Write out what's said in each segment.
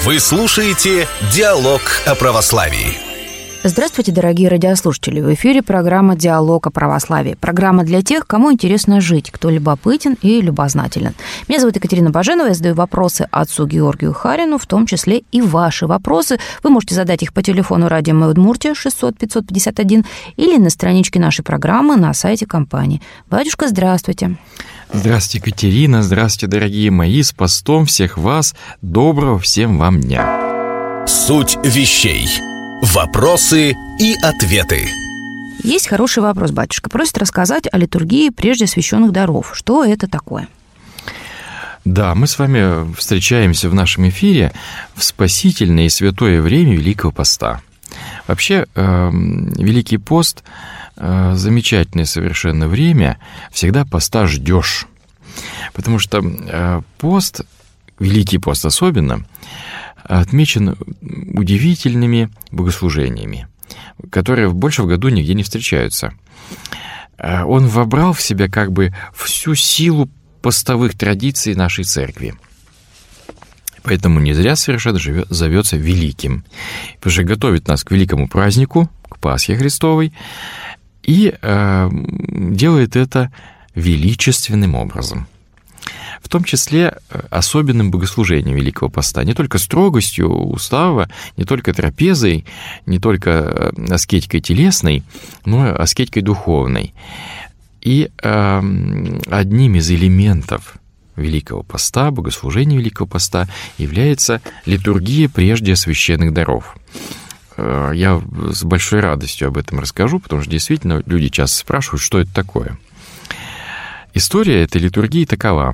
Вы слушаете «Диалог о православии». Здравствуйте, дорогие радиослушатели! В эфире программа «Диалог о православии». Программа для тех, кому интересно жить, кто любопытен и любознателен. Меня зовут Екатерина Баженова, я задаю вопросы отцу Георгию Харину, в том числе и ваши вопросы. Вы можете задать их по телефону радио Удмуртия 600-551 или на страничке нашей программы на сайте компании. Батюшка, здравствуйте! Здравствуйте, Екатерина, здравствуйте, дорогие мои, с постом всех вас, доброго всем вам дня. Суть вещей. Вопросы и ответы. Есть хороший вопрос, батюшка. Просит рассказать о литургии прежде освященных даров. Что это такое? Да, мы с вами встречаемся в нашем эфире в спасительное и святое время Великого Поста. Вообще, Великий пост – замечательное совершенно время, всегда поста ждешь. Потому что пост, Великий пост особенно, отмечен удивительными богослужениями, которые больше в году нигде не встречаются. Он вобрал в себя как бы всю силу постовых традиций нашей церкви. Поэтому не зря совершенно зовется великим, потому что готовит нас к великому празднику, к Пасхе Христовой, и делает это величественным образом. В том числе особенным богослужением Великого Поста. Не только строгостью устава, не только трапезой, не только аскетикой телесной, но и аскетикой духовной. И одним из элементов Великого Поста, богослужения Великого Поста, является литургия прежде освященных даров. Я с большой радостью об этом расскажу, потому что действительно люди часто спрашивают, что это такое. История этой литургии такова.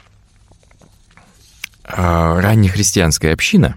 Раннехристианская община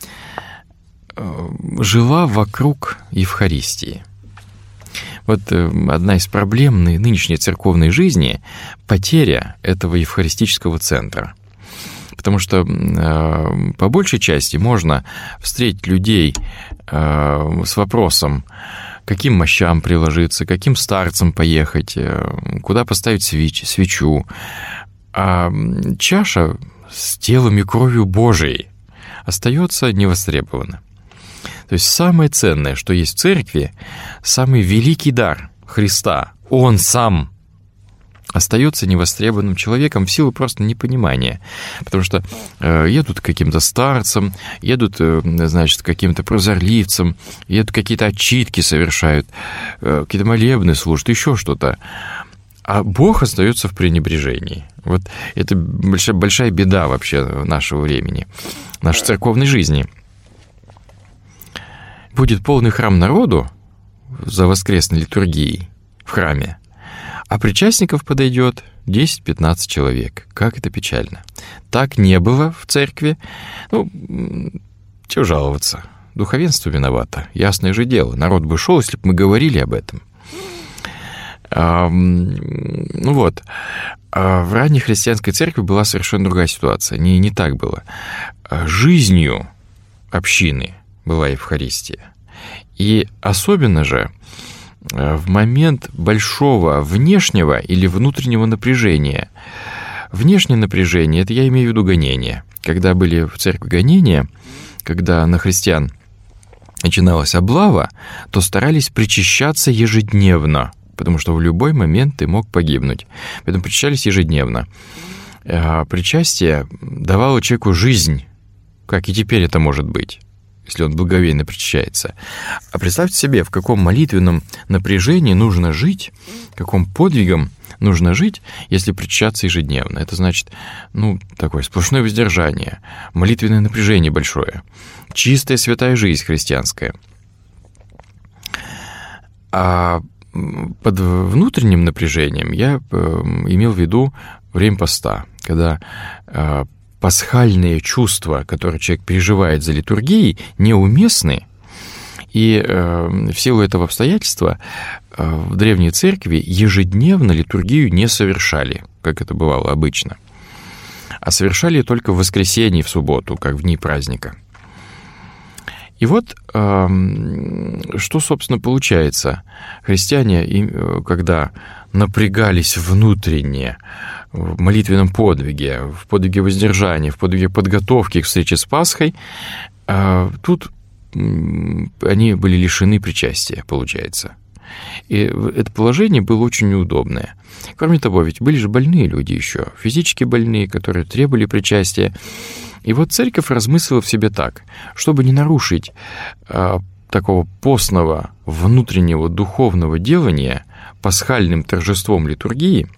жила вокруг Евхаристии. Вот одна из проблем нынешней церковной жизни – потеря этого евхаристического центра. Потому что по большей части можно встретить людей с вопросом, каким мощам приложиться, каким старцам поехать, куда поставить свечу. А чаша с телом и кровью Божией остается невостребована. То есть самое ценное, что есть в церкви, самый великий дар Христа, Он сам остается невостребованным человеком в силу просто непонимания. Потому что едут к каким-то старцам, едут, значит, к каким-то прозорливцам, едут какие-то отчитки совершают, какие-то молебны служат, еще что-то. А Бог остается в пренебрежении. Вот это большая беда вообще нашего времени, нашей церковной жизни. Будет полный храм народу за воскресной литургией в храме, а причастников подойдет 10-15 человек. Как это печально. Так не было в церкви. Ну, чего жаловаться? Духовенство виновато. Ясное же дело. Народ бы шел, если бы мы говорили об этом. Ну вот, в ранней христианской церкви была совершенно другая ситуация. Не так было. Жизнью общины была Евхаристия. И особенно же в момент большого внешнего или внутреннего напряжения. Внешнее напряжение, это я имею в виду гонения. Когда были в церкви гонения, когда на христиан начиналась облава, то старались причащаться ежедневно, потому что в любой момент ты мог погибнуть. Поэтому причащались ежедневно. Причастие давало человеку жизнь, как и теперь это может быть, если он благоговейно причащается. А представьте себе, в каком молитвенном напряжении нужно жить, каком подвигом нужно жить, если причащаться ежедневно. Это значит, такое сплошное воздержание, молитвенное напряжение большое, чистая святая жизнь христианская. А под внутренним напряжением я имел в виду время поста, когда пасхальные чувства, которые человек переживает за литургией, неуместны, и в силу этого обстоятельства в Древней Церкви ежедневно литургию не совершали, как это бывало обычно, а совершали только в воскресенье и в субботу, как в дни праздника. И вот что, собственно, получается. Христиане, когда напрягались внутренне в молитвенном подвиге, в подвиге воздержания, в подвиге подготовки к встрече с Пасхой, тут они были лишены причастия, получается. И это положение было очень неудобное. Кроме того, ведь были же больные люди еще, физически больные, которые требовали причастия. И вот церковь размыслила в себе так: чтобы не нарушить такого постного внутреннего духовного делания пасхальным торжеством литургии,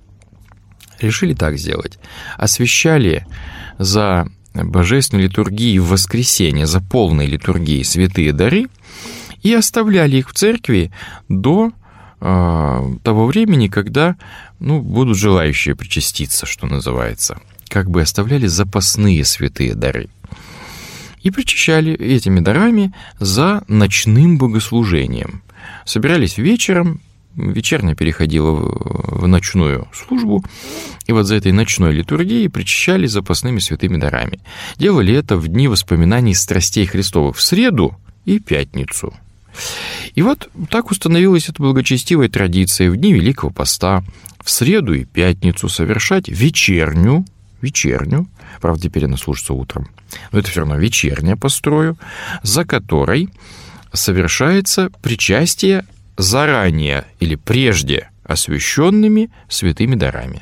решили так сделать. Освящали за божественной литургией в воскресенье, за полной литургией святые дары и оставляли их в церкви до того времени, когда будут желающие причаститься, что называется. Как бы оставляли запасные святые дары. И причащали этими дарами за ночным богослужением. Собирались вечером, вечерня переходила в ночную службу, и вот за этой ночной литургией причащали запасными святыми дарами. Делали это в дни воспоминаний страстей Христовых в среду и пятницу. И вот так установилась эта благочестивая традиция в дни Великого Поста в среду и пятницу совершать вечерню, правда, теперь она служится утром, но это все равно вечерняя по строю, за которой совершается причастие заранее или прежде освященными святыми дарами.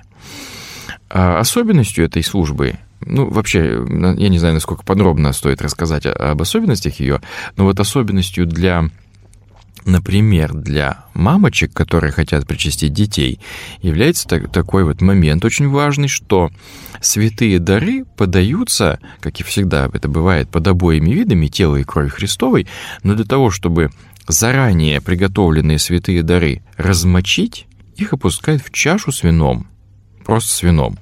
А особенностью этой службы, вообще, я не знаю, насколько подробно стоит рассказать об особенностях ее, но вот особенностью например, для мамочек, которые хотят причастить детей, является такой вот момент очень важный, что святые дары подаются, как и всегда это бывает, под обоими видами тела и крови Христовой, но для того, чтобы заранее приготовленные святые дары размочить, их опускают в чашу с вином, просто с вином.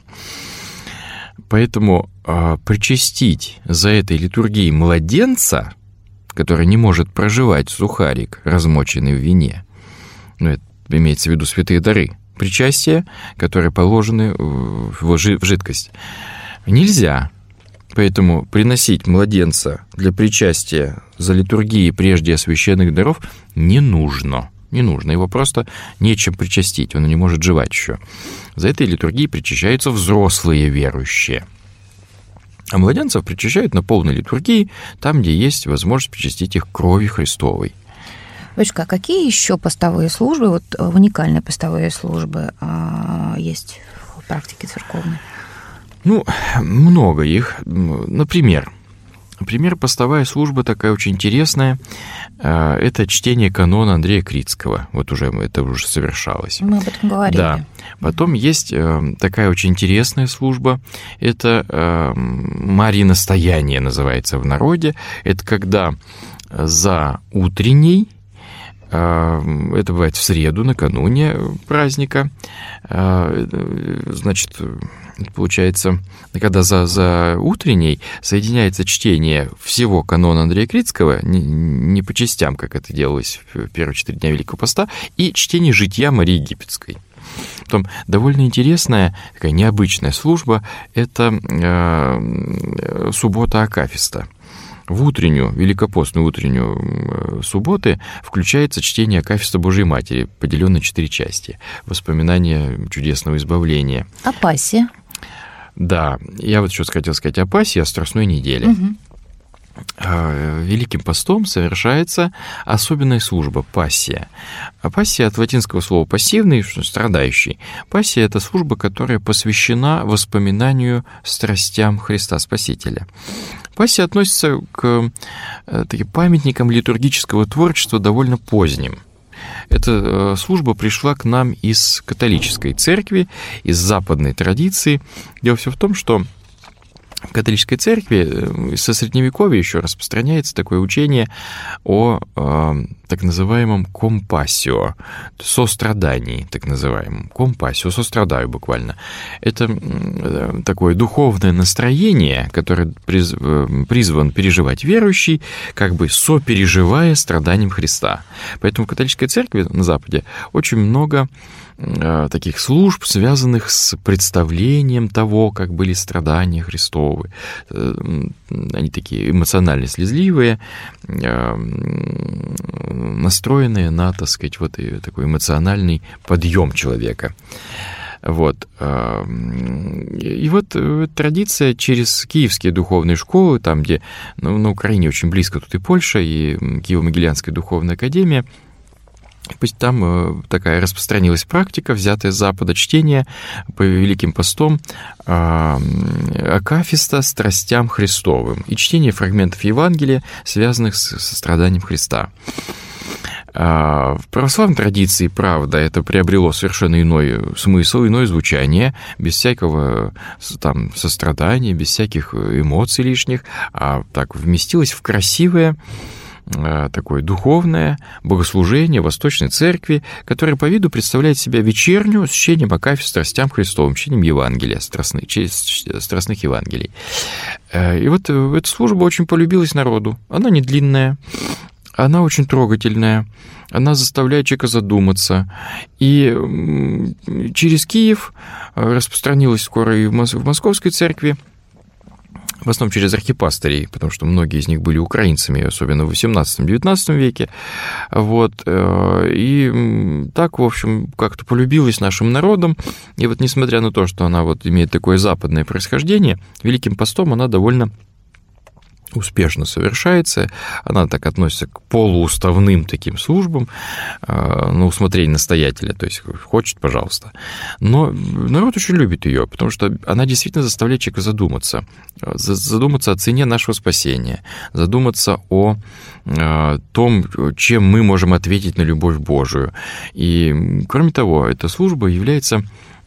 Поэтому причастить за этой литургией младенца, который не может проживать сухарик, размоченный в вине, это имеется в виду святые дары, причастия, которые положены в жидкость, нельзя. Поэтому приносить младенца для причастия за литургией прежде освященных даров не нужно. Не нужно, его просто нечем причастить, он не может жевать еще. За этой литургией причащаются взрослые верующие. А младенцев причащают на полной литургии, там, где есть возможность причастить их крови Христовой. Батюшка, а какие еще постовые службы, уникальные постовые службы есть в практике церковной? Много их. Например, постовая служба такая очень интересная. Это чтение канона Андрея Критского. Это уже совершалось. Мы об этом говорили. Да. Потом есть такая очень интересная служба. Это Марьиностояние называется в народе. Это когда за утренней, это бывает в среду, накануне праздника, значит, получается, когда за утренней соединяется чтение всего канона Андрея Критского, не по частям, как это делалось в первые 4 дня Великого Поста, и чтение жития Марии Египетской. Потом довольно интересная, такая необычная служба – это суббота Акафиста. В великопостную утреннюю субботы включается чтение Акафиста Божией Матери, поделенное на 4 части. Воспоминания чудесного избавления. А Пассия? Да, я еще хотел сказать о Пассии, о Страстной неделе. Угу. Великим постом совершается особенная служба – пассия. А пассия от латинского слова «пассивный», страдающий. Пассия – это служба, которая посвящена воспоминанию страстям Христа Спасителя. Пассия относится к таким памятникам литургического творчества довольно поздним. Эта служба пришла к нам из католической церкви, из западной традиции. Дело все в том, что в католической церкви со Средневековья еще распространяется такое учение о так называемом компассио, сострадании, так называемом. Компассио, сострадаю буквально. Это такое духовное настроение, которое призван переживать верующий, как бы сопереживая страданиям Христа. Поэтому в католической церкви на Западе очень много таких служб, связанных с представлением того, как были страдания Христовы. Они такие эмоционально слезливые, настроенные на, так сказать, вот такой эмоциональный подъем человека. Вот. И вот традиция через киевские духовные школы, там, где на Украине очень близко тут и Польша, и Киево-Могилянская духовная академия, там такая распространилась практика, взятая с Запада, чтение по Великим постом акафиста страстям Христовым и чтение фрагментов Евангелия, связанных со страданием Христа. В православной традиции, правда, это приобрело совершенно иной смысл, иное звучание, без всякого там сострадания, без всяких эмоций лишних, а так вместилось в красивое такое духовное богослужение Восточной Церкви, которое по виду представляет себя вечернюю с чтением акафист страстям Христовым, чтением Евангелия, страстных Евангелий. И вот эта служба очень полюбилась народу. Она не длинная, она очень трогательная, она заставляет человека задуматься. И через Киев распространилась скоро и в Московской церкви, в основном через архипастырей, потому что многие из них были украинцами, особенно в XVIII-XIX веке. Вот. И так, в общем, как-то полюбилась нашим народом. И вот несмотря на то, что она вот имеет такое западное происхождение, Великим постом она довольно успешно совершается, она так относится к полууставным таким службам, на усмотрение настоятеля, то есть хочет, пожалуйста. Но народ очень любит ее, потому что она действительно заставляет человека задуматься о цене нашего спасения, задуматься о том, чем мы можем ответить на любовь Божию. И, кроме того, эта служба является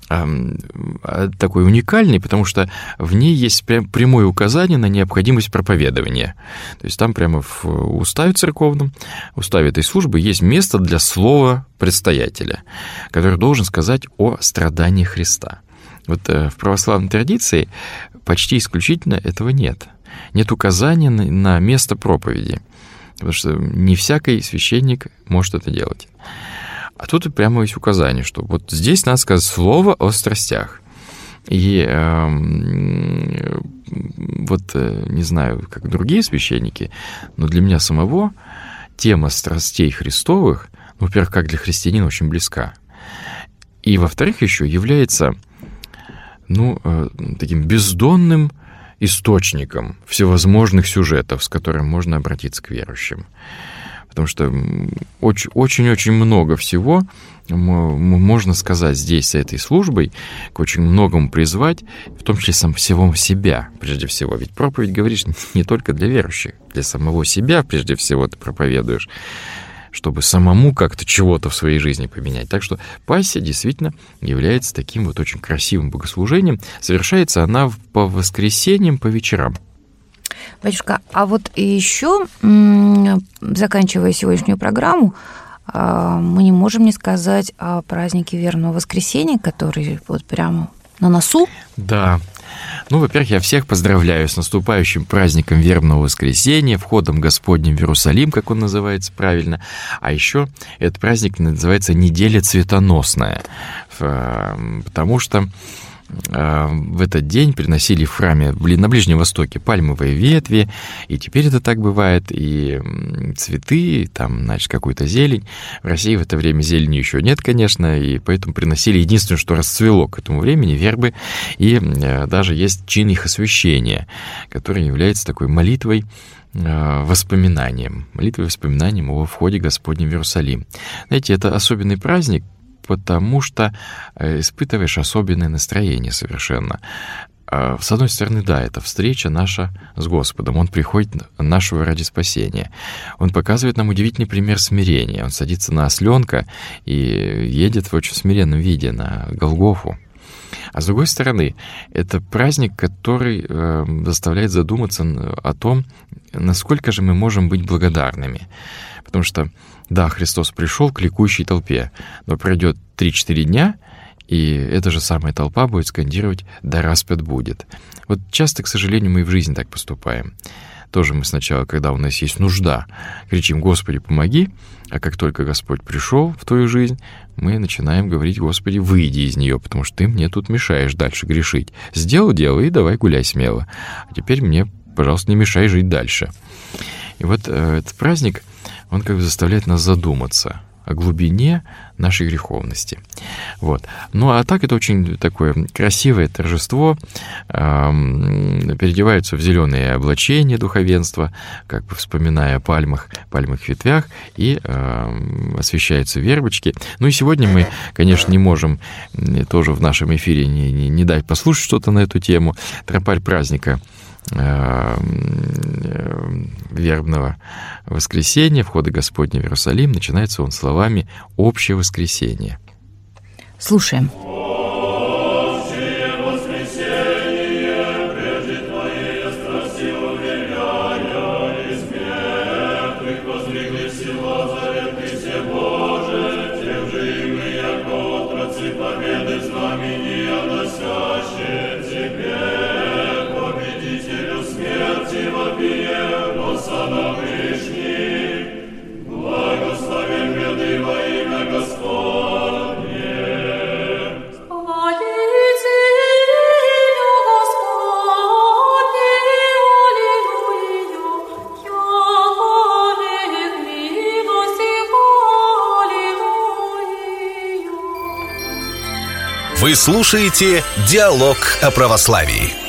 такой уникальный, потому что в ней есть прямое указание на необходимость проповедования. То есть там прямо в уставе церковном, в уставе этой службы есть место для слова предстоятеля, который должен сказать о страдании Христа. Вот в православной традиции почти исключительно этого нет. Нет указания на место проповеди, потому что не всякий священник может это делать. А тут прямо есть указание, что вот здесь надо сказать слово о страстях. И вот не знаю, как другие священники, но для меня самого тема страстей Христовых, во-первых, как для христианина, очень близка. И, во-вторых, еще является, таким бездонным источником всевозможных сюжетов, с которым можно обратиться к верующим. Потому что очень-очень много всего можно сказать здесь, с этой службой, к очень многому призвать, в том числе самого себя, прежде всего. Ведь проповедь говоришь не только для верующих, для самого себя, прежде всего, ты проповедуешь, чтобы самому как-то чего-то в своей жизни поменять. Так что пассия действительно является таким вот очень красивым богослужением. Совершается она по воскресеньям, по вечерам. Батюшка, а вот еще, заканчивая сегодняшнюю программу, мы не можем не сказать о празднике Вербного воскресенья, который вот прямо на носу. Да. Во-первых, я всех поздравляю с наступающим праздником Вербного воскресенья, входом Господним в Иерусалим, как он называется правильно. А еще этот праздник называется «Неделя цветоносная», потому что в этот день приносили в храме на Ближнем Востоке пальмовые ветви, и теперь это так бывает, и цветы, там, значит, какую-то зелень. В России в это время зелени еще нет, конечно, и поэтому приносили единственное, что расцвело к этому времени, вербы, и даже есть чин их освящения, который является такой молитвой, воспоминанием о входе Господнем в Иерусалим. Знаете, это особенный праздник, потому что испытываешь особенное настроение совершенно. С одной стороны, да, это встреча наша с Господом. Он приходит нашего ради спасения. Он показывает нам удивительный пример смирения. Он садится на осленка и едет в очень смиренном виде на Голгофу. А с другой стороны, это праздник, который заставляет задуматься о том, насколько же мы можем быть благодарными. Потому что да, Христос пришел к ликующей толпе, но пройдет 3-4 дня, и эта же самая толпа будет скандировать «Да распят будет». Вот часто, к сожалению, мы и в жизни так поступаем. тоже мы сначала, когда у нас есть нужда, кричим: «Господи, помоги», а как только Господь пришел в твою жизнь, мы начинаем говорить: «Господи, выйди из нее, потому что ты мне тут мешаешь дальше грешить. Сделал дело и давай гуляй смело. А теперь мне, пожалуйста, не мешай жить дальше». И вот этот праздник, он как бы заставляет нас задуматься о глубине нашей греховности. Вот. Ну, а так это очень такое красивое торжество. Переодеваются в зеленые облачения духовенства, как бы вспоминая о пальмах ветвях, и освещаются вербочки. Ну и сегодня мы, конечно, не можем тоже в нашем эфире не дать послушать что-то на эту тему. Тропарь праздника вербного воскресенья, входа Господня в Иерусалим, начинается он словами «Общее воскресенье». Слушаем. Вы слушаете «Диалог о православии».